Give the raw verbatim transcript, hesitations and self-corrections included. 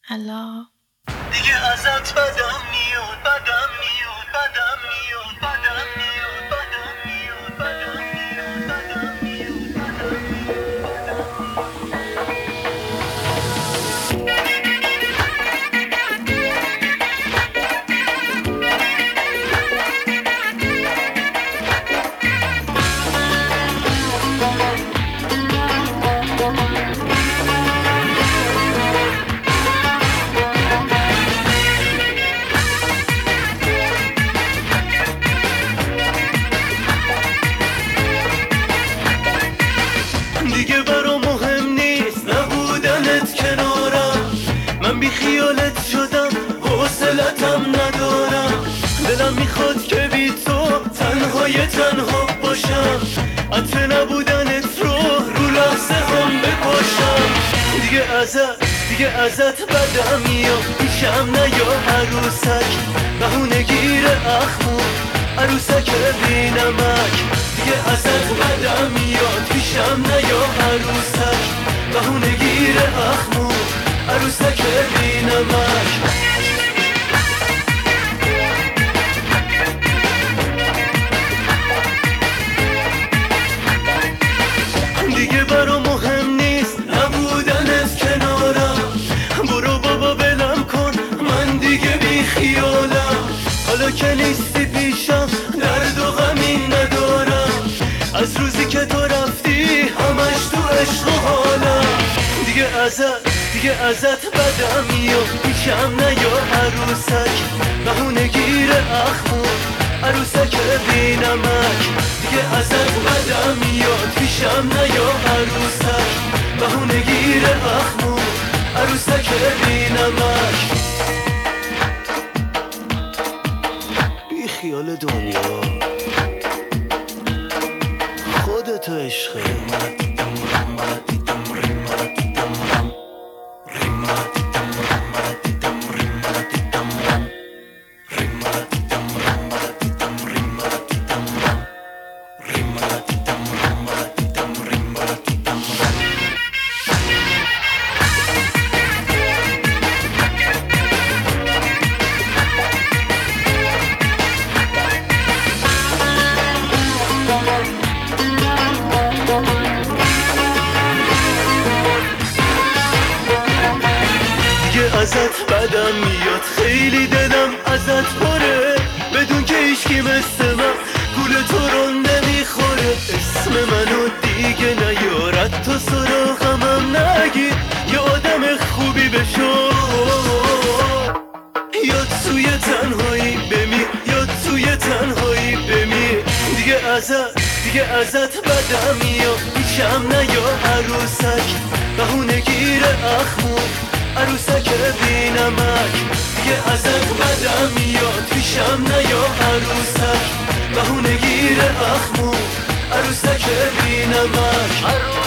الا دیگه ازت بدم میاد بدم میاد بدم میاد بدم میاد بدم میاد بدم میاد بدم میاد بدم دیگه برام مهم نیست نبودنت کنارم، من بی خیالت شدم حوصلتم ندارم. دلم میخواد که بی تو تنهای تنها باشم، عطر نبودنت رو رو لحظه هم بپاشم. دیگه ازت دیگه ازت بدم میاد، پیشم نیا عروسک، بهونه گیر اخمو عروسک بی نمک. دیگه ازت بدم میاد، پیشم نیا عروسک، بهونه گیر اخمو عروسک بی نمک. دیگه برام مهم نیست نبودنت کنارم، برو بابا بلم کن من دیگه بی خیالم. حالا که نیستی پیشم درد و غمی ندارم، از روزی که تو رفتی همش تو عشق و حالم. دیگه ازت دیگه ازت بدم میاد، پیشم نیا عروسک، بهونه گیر اخمو عروسک بی نمک. دیگه ازت بدم میاد، پیشم نیا عروسک، بهونه گیر اخمو عروسک بی نمک. بی خیال دنیا خودتو عشقه. دیگه ازت بدم میاد، خیلی دلم ازت پره، بدون که هیچکی مثل من گول تو رو نمیخوره. اسم منو دیگه نیارد تو سراغمم نگیر، یه آدم خوبی بشو، یا توی تنهایی بمیر یا توی تنهایی بمیر. دیگه ازت دیگه ازت بدم میاد، پیشم نیا عروسک، بهونه گیر اخمو عروسک بی نمک. دیگه ازت بدم میاد، پیشم نیا عروسک، بهونه گیر اخمو عروسک بی نمک.